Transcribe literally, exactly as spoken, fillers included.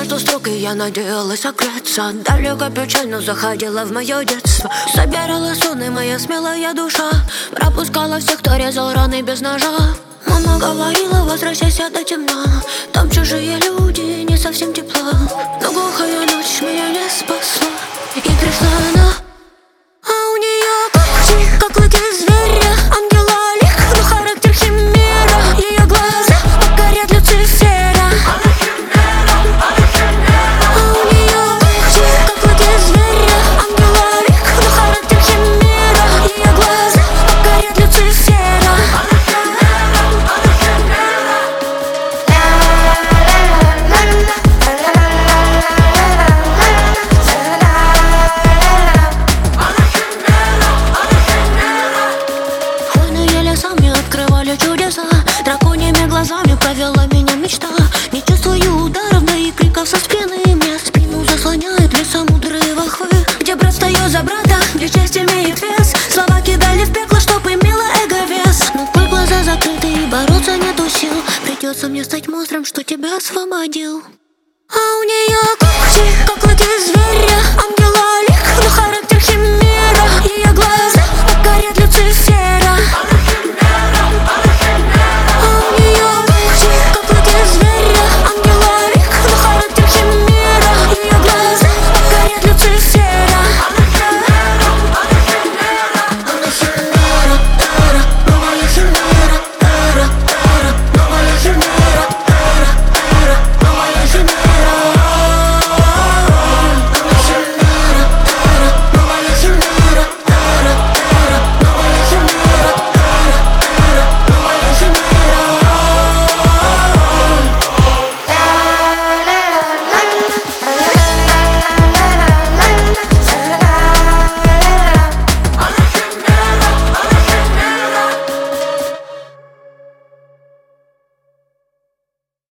между строк, и я надеялась согреться. Далеко печально заходила в мое детство. Собирала сон, и моя смелая душа пропускала всех, кто резал раны без ножа. Мама говорила, возвращайся до темна, там чужие люди, не совсем тепло. Но глухая ночь меня не спасла, и пришла она. А у нее когти, как клыки зверя, ангела лик, но характер химера. Ее глаза покорят Люцифера. А у нее когти, как клыки зверя, ангела лик, но характер химера. Ее глаза покорят Люцифера. Сами открывали чудеса, драконьими глазами повела меня мечта. Не чувствую ударов, да и криков со спины. Мне спину заслоняет леса мудрые волхвы, где брат встает за брата, где честь имеет вес. Слова кидали в пекло, чтоб имела эго вес. Но коль глаза закрыты и бороться нету сил, придется мне стать монстром, что тебя освободил. А у нее когти, как клыки зверя, ангела